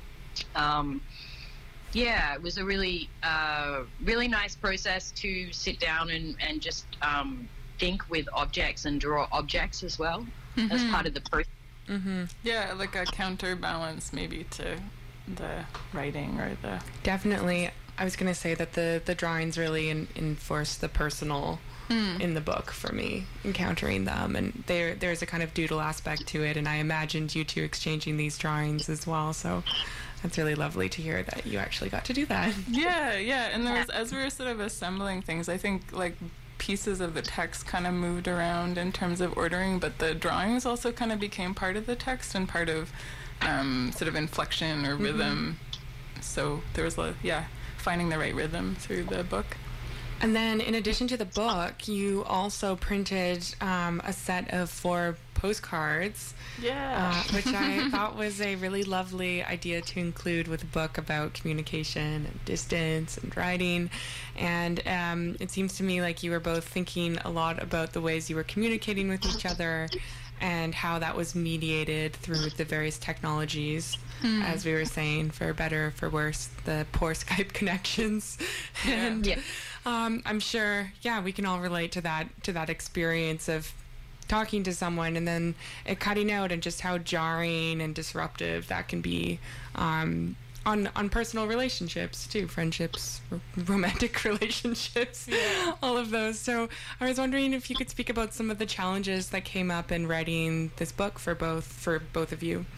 it was a really really nice process to sit down and just think with objects and draw objects as well as part of the process. Yeah, like a counterbalance maybe to the writing or the... Definitely. I was going to say that the drawings really enforce the personal in the book for me, encountering them, and there's a kind of doodle aspect to it, and I imagined you two exchanging these drawings as well, so that's really lovely to hear that you actually got to do that. Yeah, and there was, as we were sort of assembling things, I think pieces of the text kind of moved around in terms of ordering, but the drawings also kind of became part of the text and part of sort of inflection or rhythm, so there was finding the right rhythm through the book. And then in addition to the book, you also printed a set of 4 postcards. Yeah. Which I thought was a really lovely idea to include with a book about communication and distance and writing. And it seems to me like you were both thinking a lot about the ways you were communicating with each other and how that was mediated through the various technologies, as we were saying, for better or for worse, the poor Skype connections. And I'm sure, we can all relate to that experience of talking to someone and then it cutting out, and just how jarring and disruptive that can be on personal relationships too, friendships, romantic relationships, all of those. So I was wondering if you could speak about some of the challenges that came up in writing this book for both of you.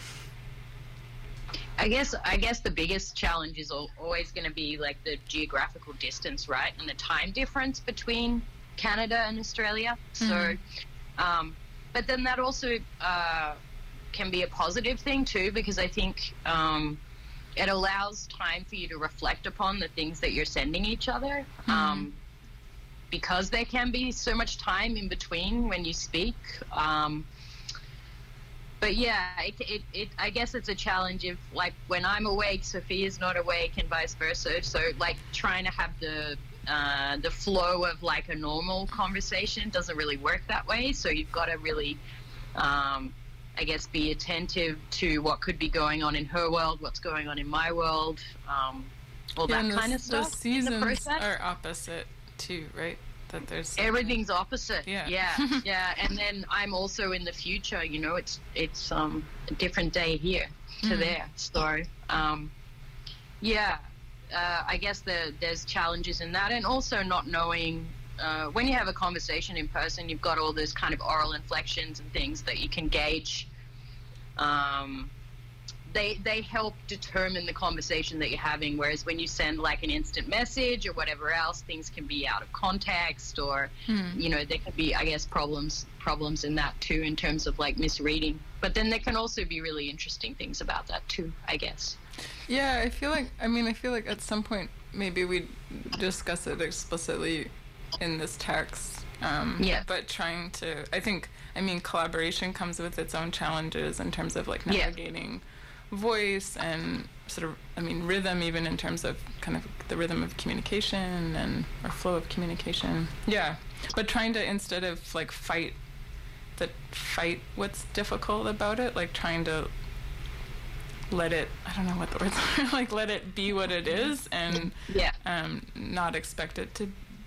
I guess the biggest challenge is always going to be like the geographical distance, right, and the time difference between Canada and Australia. So, but then that also can be a positive thing too, because I think it allows time for you to reflect upon the things that you're sending each other, because there can be so much time in between when you speak. But yeah, I guess it's a challenge if, like, when I'm awake, Sophia's not awake, and vice versa. So, like, trying to have the flow of, like, a normal conversation doesn't really work that way. So you've got to really, I guess, be attentive to what could be going on in her world, what's going on in my world, all that kind of stuff. The seasons are opposite too, right? That there's everything's opposite. Yeah. And then I'm also in the future. You know, it's a different day here to there. So, I guess there's challenges in that, and also not knowing when you have a conversation in person, you've got all those kind of oral inflections and things that you can gauge. They help determine the conversation that you're having, whereas when you send like an instant message or whatever else, things can be out of context, or you know, there could be, I guess, problems in that too, in terms of like misreading. But then there can also be really interesting things about that too, I guess. Yeah, I feel like at some point maybe we discuss it explicitly in this text. But trying to, collaboration comes with its own challenges in terms of like navigating voice and sort of, rhythm, even in terms of kind of the rhythm of communication and or flow of communication. Yeah, but trying to, instead of like fight what's difficult about it, like trying to let it, I don't know what the words are, like let it be what it is, and not expect it to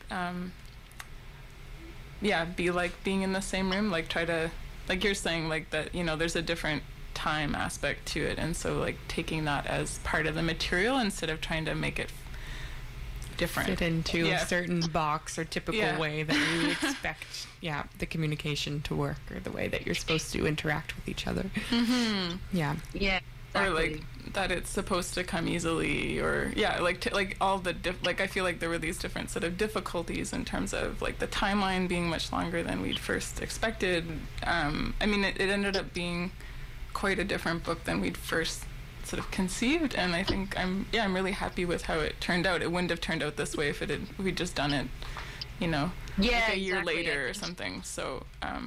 be like being in the same room, like try to, like you're saying, like that, you know, there's a different time aspect to it, and so like taking that as part of the material instead of trying to make it different, fit into a certain box or typical way that you would expect the communication to work, or the way that you're supposed to interact with each other. Exactly. Or like that it's supposed to come easily, or all the I feel like there were these different sort of difficulties in terms of like the timeline being much longer than we'd first expected. It ended up being quite a different book than we'd first sort of conceived, and I think I'm really happy with how it turned out. It wouldn't have turned out this way if we'd just done it, you know, like a year later or something. So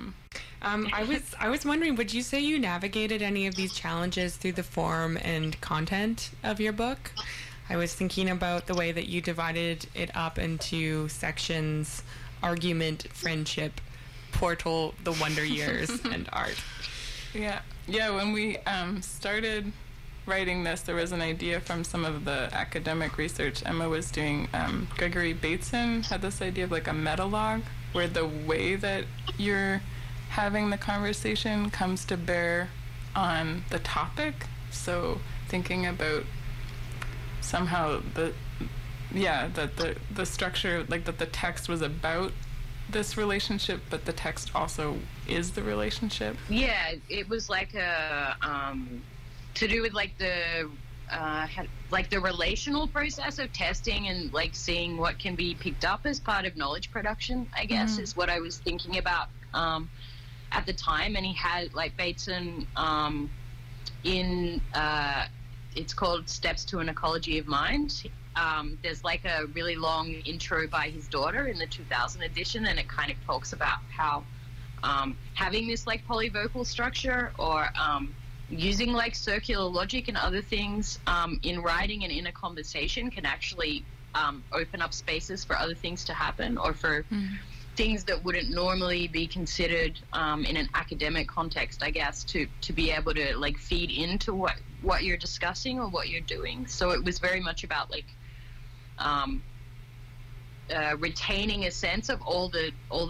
I was wondering, would you say you navigated any of these challenges through the form and content of your book? I was thinking about the way that you divided it up into sections: argument, friendship, portal, the wonder years, and art. Yeah, when we started writing this, there was an idea from some of the academic research Emma was doing. Gregory Bateson had this idea of like a metalog, where the way that you're having the conversation comes to bear on the topic. So thinking about somehow the structure, like that the text was about this relationship, but the text also is the relationship. Yeah, it was like a to do with like the relational process of testing and like seeing what can be picked up as part of knowledge production, I guess, is what I was thinking about at the time. And he had like Bateson in it's called Steps to an Ecology of Mind. There's like a really long intro by his daughter in the 2000 edition, and it kind of talks about how having this like polyvocal structure, or using like circular logic and other things in writing and in a conversation can actually open up spaces for other things to happen, or for things that wouldn't normally be considered in an academic context, I guess, to be able to like feed into what you're discussing or what you're doing. So it was very much about like retaining a sense of all the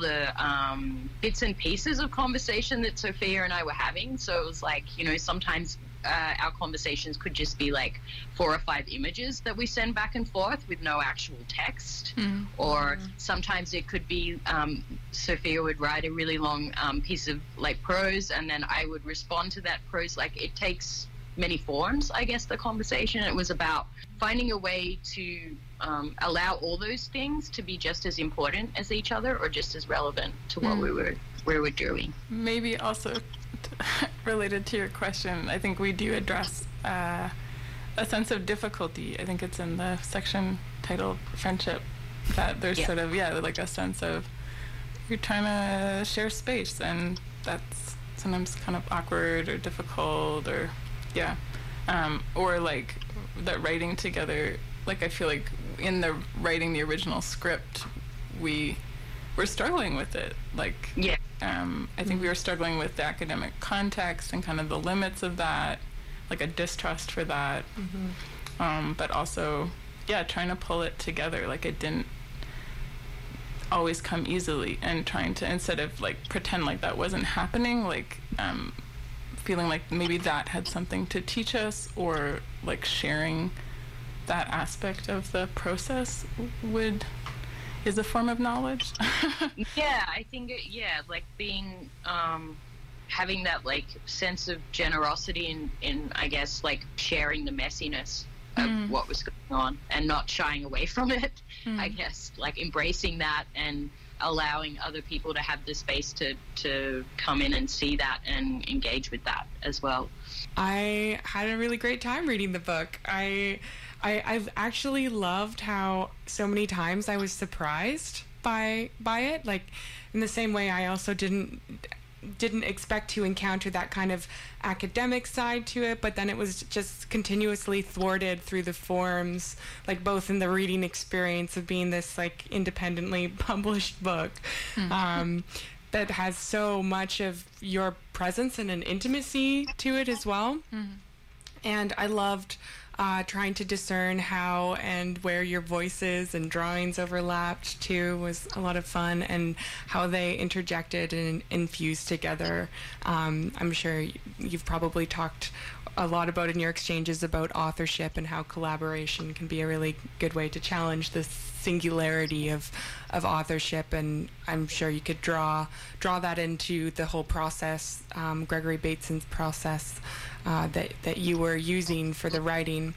bits and pieces of conversation that Sophia and I were having. So it was like, you know, sometimes our conversations could just be like 4 or 5 images that we send back and forth with no actual text. Or sometimes it could be Sophia would write a really long piece of like prose, and then I would respond to that prose. Like, it takes many forms, I guess, the conversation. It was about finding a way to allow all those things to be just as important as each other, or just as relevant to what we were doing. Maybe also related to your question, I think we do address a sense of difficulty. I think it's in the section titled Friendship, that there's sort of, like a sense of you're trying to share space, and that's sometimes kind of awkward or difficult, or or like that writing together. Like, I feel like in the writing the original script, we were struggling with it. Like, I think we were struggling with the academic context and kind of the limits of that, like a distrust for that. But also, trying to pull it together. Like, it didn't always come easily, and trying to, instead of like pretend like that wasn't happening, like feeling like maybe that had something to teach us, or like sharing that aspect of the process is a form of knowledge. I think like being having that like sense of generosity in I guess like sharing the messiness of what was going on, and not shying away from it. I guess like embracing that and allowing other people to have the space to come in and see that and engage with that as well. I had a really great time reading the book. I've actually loved how so many times I was surprised by it. Like, in the same way, I also didn't expect to encounter that kind of academic side to it, but then it was just continuously thwarted through the forms, like both in the reading experience of being this like independently published book that has so much of your presence and an intimacy to it as well. And I loved trying to discern how and where your voices and drawings overlapped too was a lot of fun, and how they interjected and infused together. I'm sure you've probably talked a lot about in your exchanges about authorship and how collaboration can be a really good way to challenge this singularity of authorship, and I'm sure you could draw that into the whole process, Gregory Bateson's process that you were using for the writing.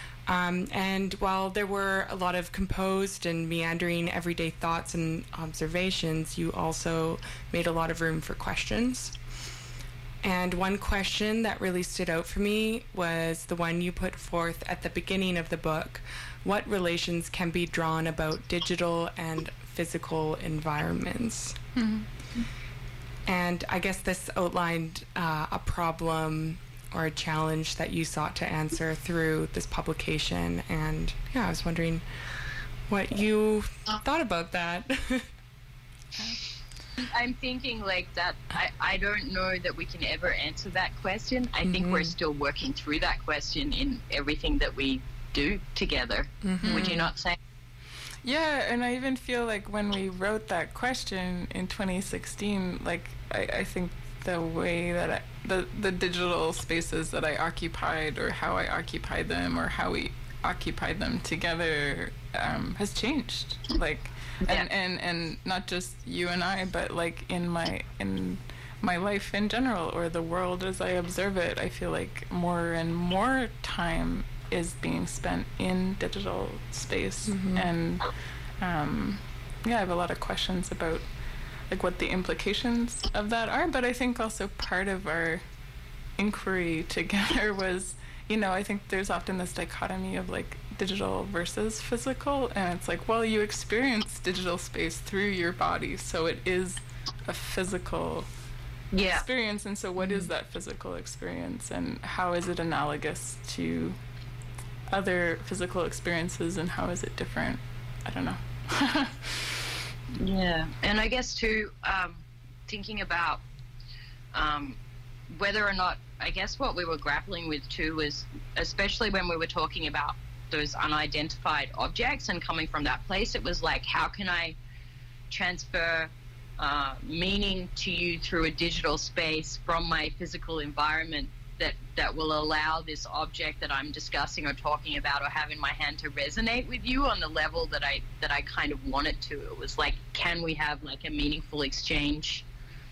And while there were a lot of composed and meandering everyday thoughts and observations, you also made a lot of room for questions. And one question that really stood out for me was the one you put forth at the beginning of the book. What relations can be drawn about digital and physical environments? And I guess this outlined a problem or a challenge that you sought to answer through this publication. And I was wondering what you thought about that. I'm thinking like that I don't know that we can ever answer that question. I think we're still working through that question in everything that we do together. Would you not say? Yeah, and I even feel like when we wrote that question in 2016, like I think the way that the digital spaces that I occupied, or how I occupied them, or how we occupied them together has changed. Like, and not just you and I, but like in my life in general, or the world as I observe it, I feel like more and more time is being spent in digital space. And I have a lot of questions about like what the implications of that are, but I think also part of our inquiry together was, I think there's often this dichotomy of like digital versus physical, and it's like, well, you experience digital space through your body, so it is a physical experience. And so what is that physical experience, and how is it analogous to other physical experiences, and how is it different? I don't know. Yeah. And I guess too, thinking about whether or not, I guess what we were grappling with too was, especially when we were talking about those unidentified objects and coming from that place, it was like, how can I transfer meaning to you through a digital space from my physical environment that will allow this object that I'm discussing or talking about or have in my hand to resonate with you on the level that I kind of want it to. It was like, can we have like a meaningful exchange,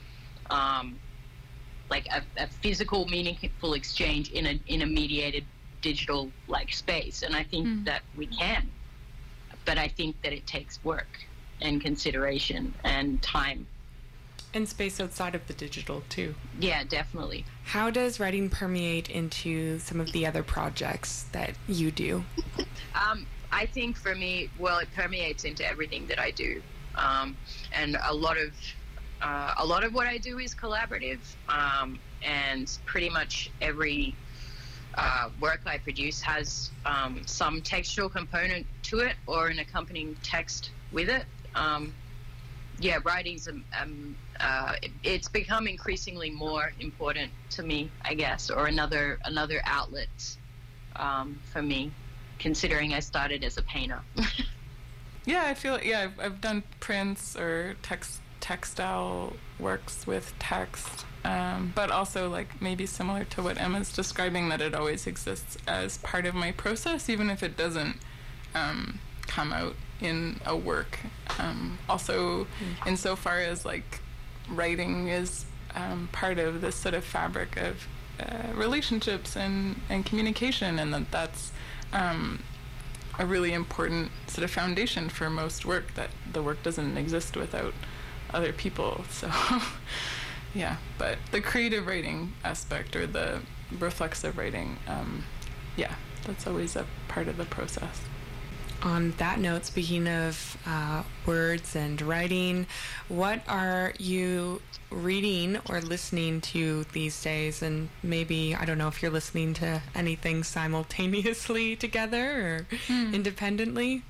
like a physical meaningful exchange in a mediated digital like space? And I think that we can, but I think that it takes work and consideration and time. And space outside of the digital, too. Yeah, definitely. How does writing permeate into some of the other projects that you do? I think for me, well, it permeates into everything that I do. And a lot of what I do is collaborative. And pretty much every work I produce has some textual component to it or an accompanying text with it. Yeah, writing's it's become increasingly more important to me, I guess, or another outlet for me, considering I started as a painter. Yeah, I feel I've done prints or textile works with text, but also like maybe similar to what Emma's describing, that it always exists as part of my process, even if it doesn't come out in a work. Also, insofar as like writing is part of this sort of fabric of relationships and communication, and that's a really important sort of foundation for most work, that the work doesn't exist without other people. So yeah, but the creative writing aspect or the reflexive writing, yeah, that's always a part of the process. On that note, speaking of words and writing, what are you reading or listening to these days? And maybe, I don't know if you're listening to anything simultaneously together or independently.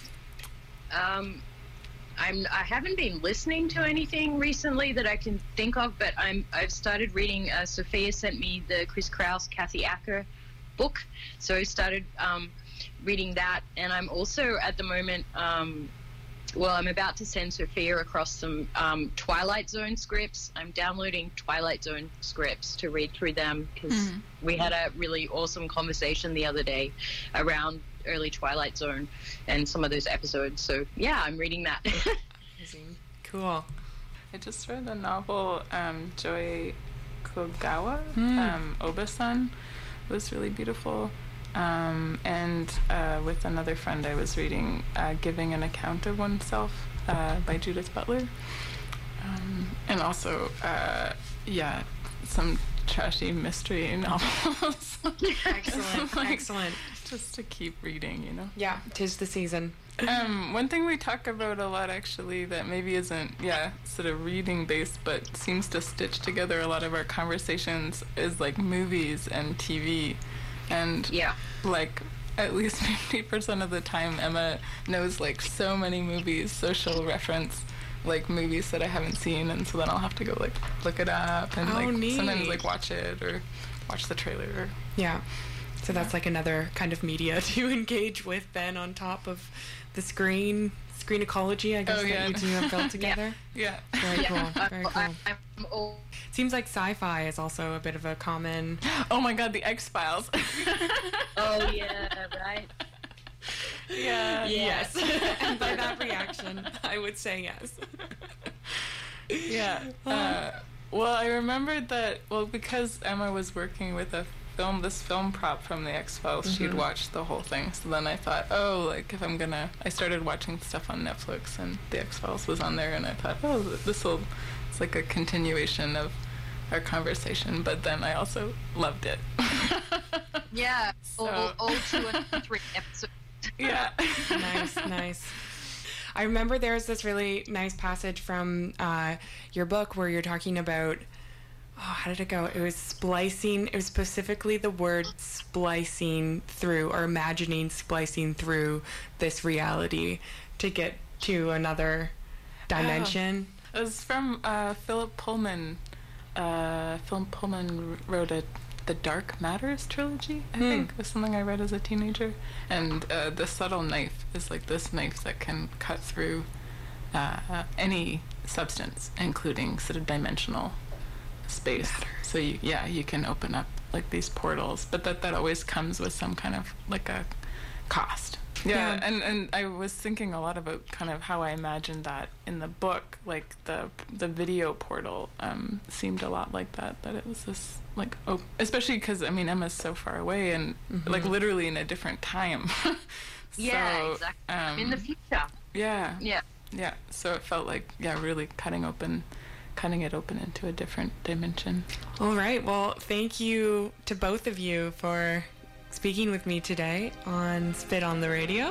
I haven't been listening to anything recently that I can think of, but I've started reading. Sophia sent me the Chris Kraus, Kathy Acker book, so I started reading that, and I'm also at the moment, I'm about to send Sophia across some Twilight Zone scripts. I'm downloading Twilight Zone scripts to read through them, because we had a really awesome conversation the other day around early Twilight Zone and some of those episodes. So yeah, I'm reading that. Amazing. Cool. I just read a novel, Joy Kogawa, Oba-san. It was really beautiful. And with another friend I was reading Giving an Account of Oneself by Judith Butler. And also, some trashy mystery novels. Excellent, excellent. Just to keep reading, you know? Yeah, 'tis the season. One thing we talk about a lot, actually, that maybe isn't, sort of reading-based, but seems to stitch together a lot of our conversations, is like movies and TV. And like at least 50% of the time, Emma knows like so many movies, so she'll reference like movies that I haven't seen, and so then I'll have to go like look it up and neat. Sometimes like watch it or watch the trailer. Yeah. So that's like another kind of media to engage with then on top of the screen ecology, I guess, that you two have built together. Yeah. Very cool. Very cool. Seems like sci-fi is also a bit of a common... Oh my god, the X-Files. Oh yeah, right. Yeah. Yes. And by that reaction, I would say yes. Yeah. Well, I remembered that, because Emma was working with this film prop from the X-Files, she'd watched the whole thing. So then I thought, I started watching stuff on Netflix, and the X-Files was on there, and I thought, it's like a continuation of our conversation, but then I also loved it. Yeah, all 2 and 3 episodes. Yeah. Nice. I remember there's this really nice passage from your book where you're talking about, how did it go? It was splicing. It was specifically the word splicing through, or imagining splicing through this reality to get to another dimension. It was from Philip Pullman. Philip Pullman wrote the Dark Matters trilogy, I think, was something I read as a teenager. And the subtle knife is like this knife that can cut through any substance, including sort of dimensional space. So you can open up like these portals, but that always comes with some kind of like a cost. Yeah, and I was thinking a lot about kind of how I imagined that in the book, like the video portal seemed a lot like that it was this like, especially because I mean Emma's so far away and like literally in a different time. Yeah, exactly. In the future. Yeah. So it felt like really cutting it open into a different dimension. All right, well, thank you to both of you for speaking with me today on Spit on the Radio.